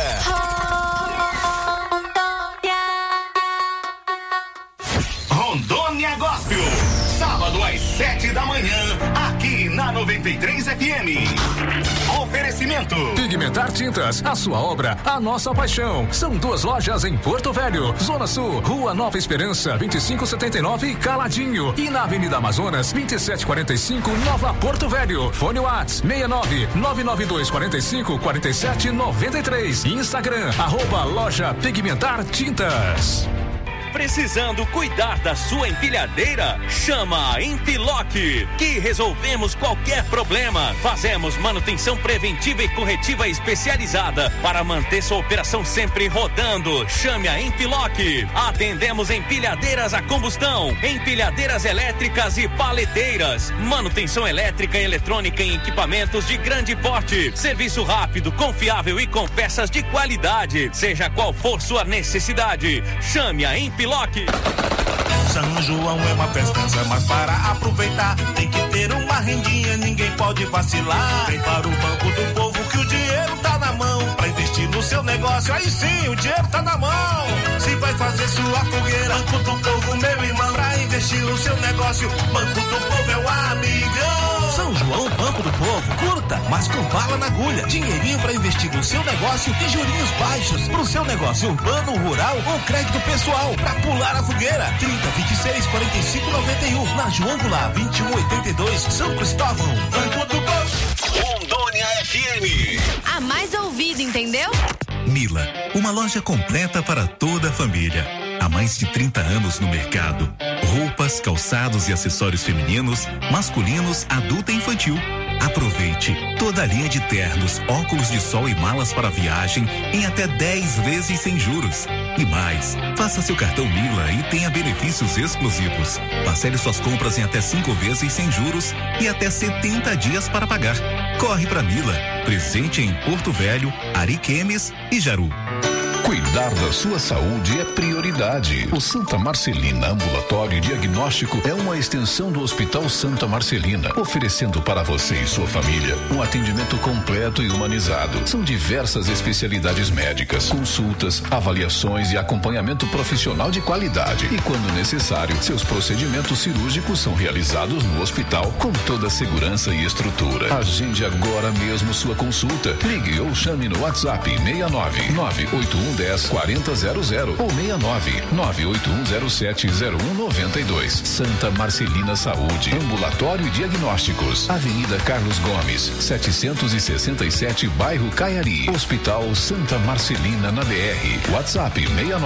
Rondônia Gospel. Sábado às 7 da manhã, aqui na 93 FM. Oferecimento. Pigmentar Tintas, a sua obra, a nossa paixão. São 2 lojas em Porto Velho, Zona Sul, Rua Nova Esperança, 2579 e Caladinho. E na Avenida Amazonas, 2745, Nova Porto Velho. Fone WhatsApp 69-99245-4793. Instagram, @loja Pigmentar Tintas. Precisando cuidar da sua empilhadeira? Chama a Empiloc, que resolvemos qualquer problema. Fazemos manutenção preventiva e corretiva especializada para manter sua operação sempre rodando. Chame a Empiloc. Atendemos empilhadeiras a combustão, empilhadeiras elétricas e paleteiras, manutenção elétrica e eletrônica em equipamentos de grande porte. Serviço rápido, confiável e com peças de qualidade. Seja qual for sua necessidade, chame a Empiloc. São João é uma festança, mas para aproveitar tem que ter uma rendinha, ninguém pode vacilar. Vem para o Banco do Povo que o dinheiro tá na mão, para investir no seu negócio, aí sim o dinheiro tá na mão. Se vai fazer sua fogueira, Banco do Povo, meu irmão, para investir no seu negócio, Banco do Povo é o amigão. São João, Banco do Povo, curta, mas com bala na agulha, dinheirinho para investir no seu negócio e jurinhos baixos, pro seu negócio urbano, rural ou crédito pessoal, para pular a fogueira. 3026-4591, na João Goulart, 2182, São Cristóvão. Banco do Povo. Rondônia FM. A mais ouvida, entendeu? Mila, uma loja completa para toda a família. Há mais de 30 anos no mercado. Roupas, calçados e acessórios femininos, masculinos, adulto e infantil. Aproveite toda a linha de ternos, óculos de sol e malas para viagem em até 10 vezes sem juros. E mais, faça seu cartão Mila e tenha benefícios exclusivos. Parcele suas compras em até 5 vezes sem juros e até 70 dias para pagar. Corre pra Mila, presente em Porto Velho, Ariquemes e Jaru. Cuidar da sua saúde é prioridade. O Santa Marcelina Ambulatório Diagnóstico é uma extensão do Hospital Santa Marcelina, oferecendo para você e sua família um atendimento completo e humanizado. São diversas especialidades médicas, consultas, avaliações e acompanhamento profissional de qualidade. E quando necessário, seus procedimentos cirúrgicos são realizados no hospital com toda a segurança e estrutura. Agende agora mesmo sua consulta. Ligue ou chame no WhatsApp 69-98110-4000 ou 69-98107-0192. Santa Marcelina Saúde, Ambulatório e Diagnósticos, Avenida Carlos Gomes, 767, bairro Caiari. Hospital Santa Marcelina na BR. WhatsApp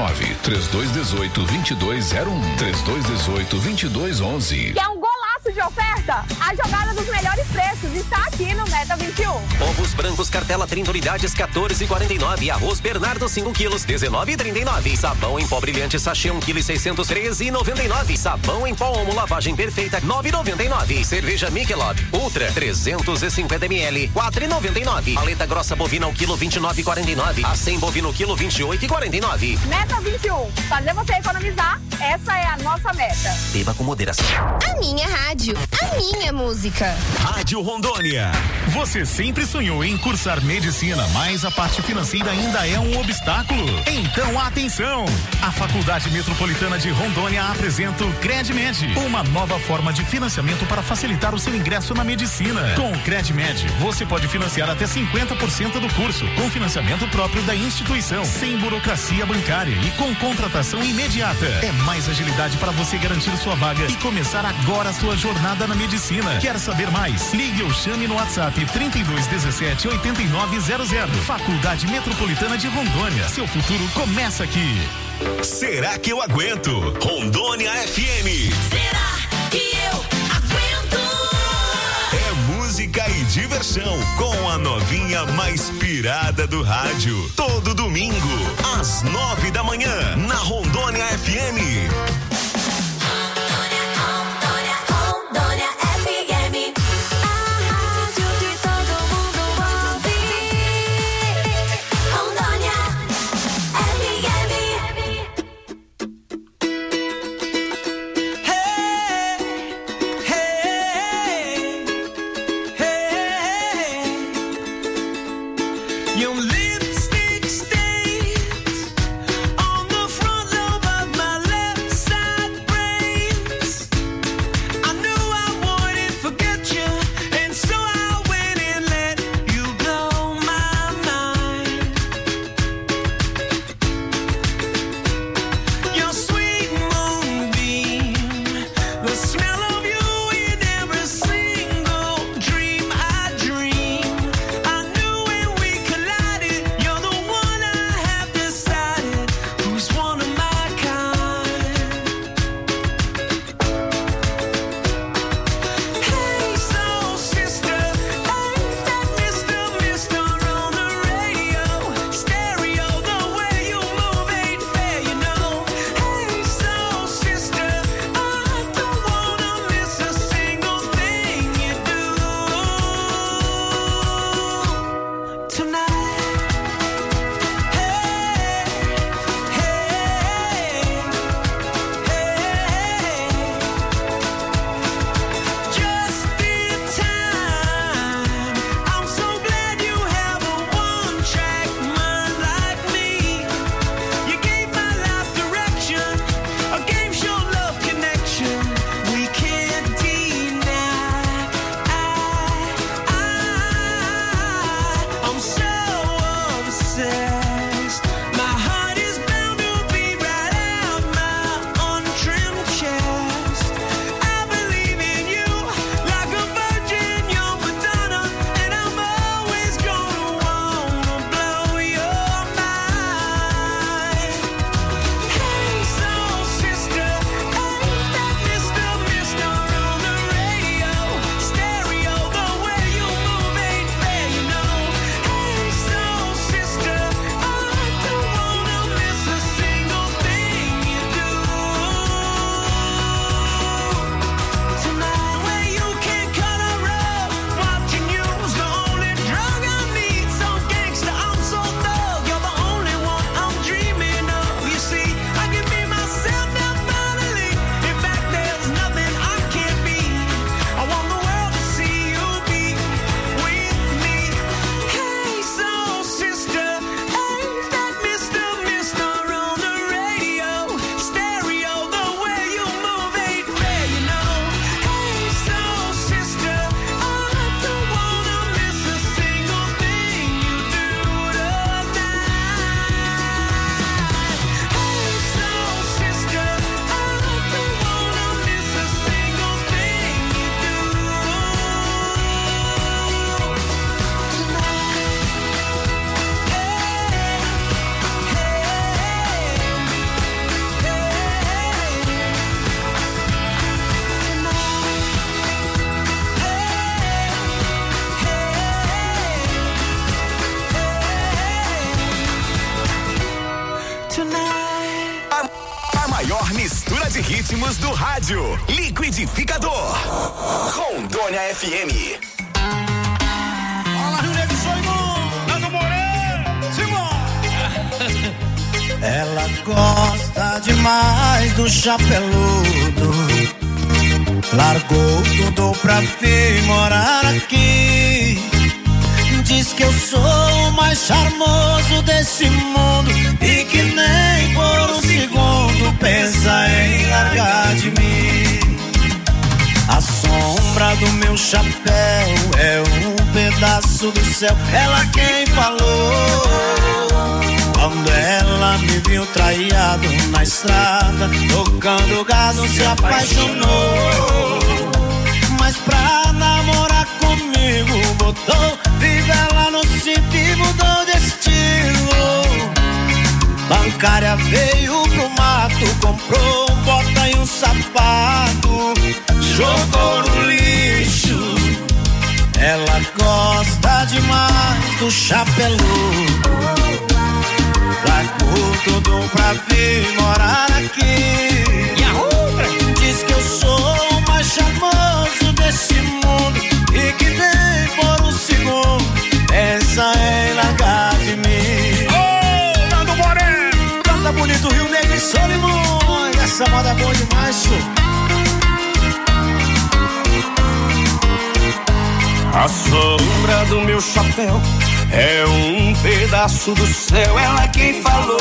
69-3218-2201, 3218-2211. Quer um golaço de oferta? A jogada dos melhores preços está aqui no Meta 21. Ovos brancos cartela 30 unidades 14,49. Arroz Bernardo 5 quilos 19,39. Sabão em pó brilhante sachê 1 kg 613,99. Sabão em pó Omo lavagem perfeita 9,99. Cerveja Michelob Ultra 350 ml 4,99. Paleta grossa bovina ao quilo 29,49. A 100 bovino quilo 28,49. Meta 21. Fazer você economizar, essa é a nossa meta. Beba com moderação. A minha rádio. rádio, a minha música. Rádio Rondônia. Você sempre sonhou em cursar medicina, mas a parte financeira ainda é um obstáculo? Então atenção! A Faculdade Metropolitana de Rondônia apresenta o CredMed, uma nova forma de financiamento para facilitar o seu ingresso na medicina. Com o CredMed, você pode financiar até 50% do curso, com financiamento próprio da instituição, sem burocracia bancária e com contratação imediata. É mais agilidade para você garantir sua vaga e começar agora a sua jornada na medicina. Quer saber mais? Ligue ou chame no WhatsApp 3217 8900. Faculdade Metropolitana de Rondônia. Seu futuro começa aqui. Será que eu aguento? Rondônia FM. Será que eu aguento? É música e diversão com a novinha mais pirada do rádio. Todo domingo, às 9 da manhã, na Rondônia FM. de ritmos do rádio. Liquidificador. Rondônia FM. Fala, Rio Negro, sou irmão. Nando Moreira, Simão. Ela gosta demais do chapeludo. Largou tudo pra vir morar aqui. Diz que eu sou o mais charmoso desse mundo e que nem por um segundo pensa em largar de mim. A sombra do meu chapéu é um pedaço do céu. Ela quem falou. Quando ela me viu traído na estrada, tocando gado, se apaixonou. Mas pra namorar comigo, botou fivela no cinto e mudou de estilo. Bancária veio pro mato, comprou um bota e um sapato, jogou no lixo. Ela gosta demais do chapeludo. Largou tudo pra vir morar aqui. E a outra diz que eu sou o mais charmoso desse mundo e que nem por um segundo pensa em largar de mim. Ô, Nando Moreno, canta bonito Rio Negro e Solimões. Essa moda é boa demais, senhor. A sombra do meu chapéu é um pedaço do céu. Ela quem falou.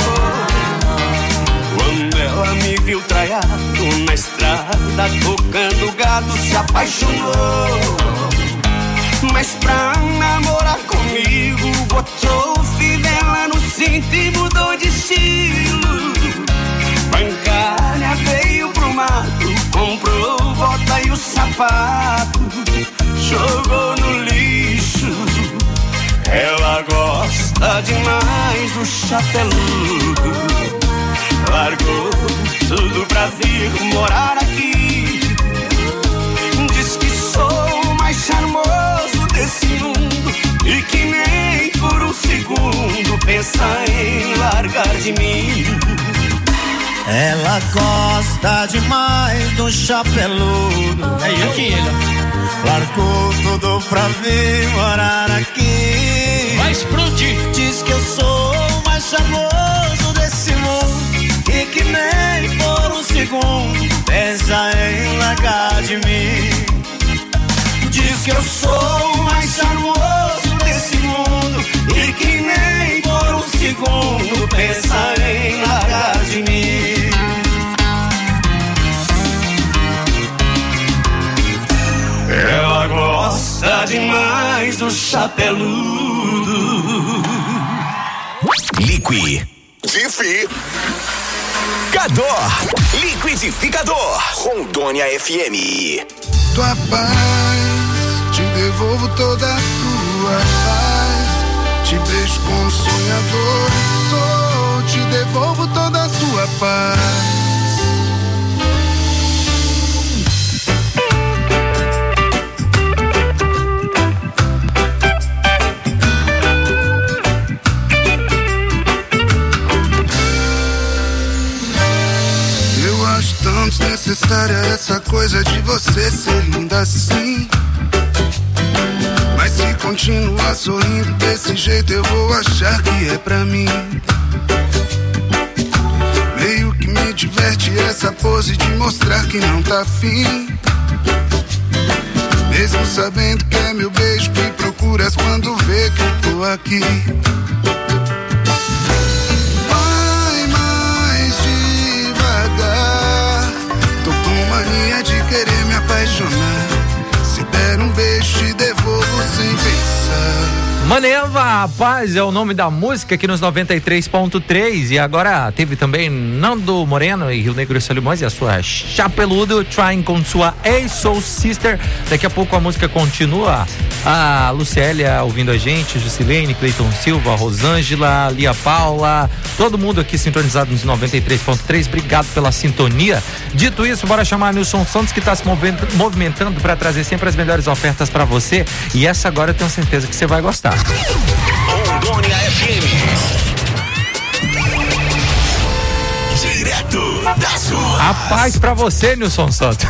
Quando ela me viu traiado na estrada, tocando gado, se apaixonou. Mas pra namorar comigo, botou fivela no cinto e mudou de estilo. Bancária veio pro mato, comprou bota e o sapato, jogou no lixo. Ela gosta demais do chapeludo. Largou tudo pra vir morar aqui. Diz que sou o mais charmoso desse mundo e que nem por um segundo pensa em largar de mim. Ela gosta demais do chapeludo. É eu que ele. Largou tudo pra vir morar aqui. Vai explodir. Diz que eu sou o mais charmoso desse mundo e que nem por um segundo pensa em largar de mim. Diz que eu sou o mais charmoso desse mundo e que nem por um segundo pensa em largar de mim. Ela gosta demais do chapeludo. Liquidificador. Liquidificador. Rondônia FM. Tua paz, te devolvo toda a tua paz. Te beijo como sonhador sou, te devolvo toda a sua paz. Tão desnecessária essa coisa de você ser linda assim. Mas se continuar sorrindo desse jeito eu vou achar que é pra mim. Meio que me diverte essa pose de mostrar que não tá afim. Mesmo sabendo que é meu beijo que procuras quando vê que eu tô aqui. Vai mais devagar, tô com mania de querer me apaixonar. Se der um beijo te devolvo sem pensar. Maneva, a paz é o nome da música aqui nos 93.3. E agora teve também Nando Moreno e Rio Negro e Solimões e a sua Chapeludo Trying com sua Soul Sister. Daqui a pouco a música continua. A Lucélia ouvindo a gente, Jusilene, Cleiton Silva, Rosângela, Lia Paula, todo mundo aqui sintonizado nos 93.3. Obrigado pela sintonia. Dito isso, bora chamar Nilson Santos, que está se movimentando para trazer sempre as melhores ofertas para você. E essa agora eu tenho certeza que você vai gostar. Rondônia FM. Direto das ruas. A paz pra você, Nilson Santos.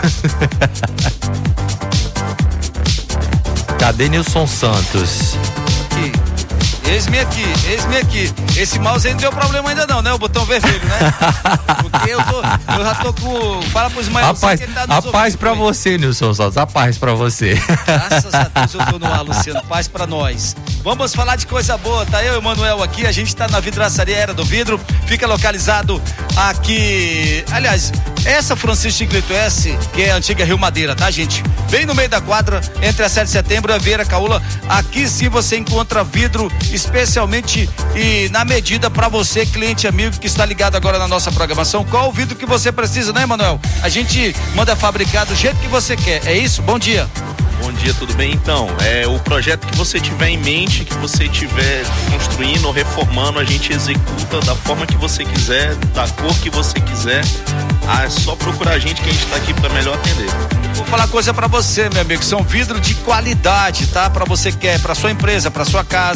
Cadê Nilson Santos? Eis-me aqui. Esse mouse aí não deu problema ainda não, né? O botão vermelho, né? Porque eu já tô com... Fala pro Ismael, rapaz, que ele tá a paz pra você, Nilson Santos, a paz pra você. Graças a Deus eu tô no ar, Luciano, paz pra nós. Vamos falar de coisa boa, tá? Eu e o Manuel aqui, a gente tá na vidraçaria Era do Vidro, fica localizado aqui, aliás, essa Francisco Tigrito S, que é a antiga Rio Madeira, tá, gente? Bem no meio da quadra, entre a 7 de setembro e a Vieira Caula, aqui sim você encontra vidro especialmente e na medida pra você, cliente amigo que está ligado agora na nossa programação. Qual o vidro que você precisa, né, Manuel? A gente manda fabricar do jeito que você quer, é isso? Bom dia. Bom dia, tudo bem? Então, o projeto que você tiver em mente, que você estiver construindo ou reformando, a gente executa da forma que você quiser, da cor que você quiser. É só procurar a gente que a gente está aqui para melhor atender. Vou falar coisa para você, meu amigo, são vidros de qualidade, tá? Para você que quer, para sua empresa, para sua casa.